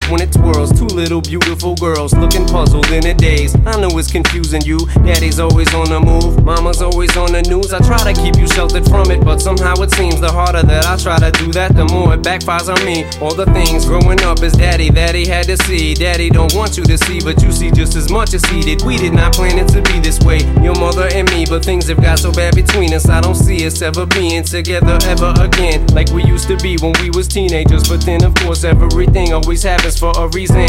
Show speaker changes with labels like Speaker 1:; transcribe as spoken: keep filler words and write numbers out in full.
Speaker 1: when it twirls. Two little beautiful girls looking puzzled in a daze. I know it's confusing you. Daddy's always on the move, mama's always on the news. I try to keep you sheltered from it, but somehow it seems the harder that I try to do that, the more it backfires on me. All the things growing up as daddy that he had to see. Daddy don't want you to see, but you see just as much as he did. We did not plan it to be this way, your mother and me, but things have got so bad between us. I don't see us ever being together ever again, like we used to be when we was teenagers. But then of course everything always happens for a reason.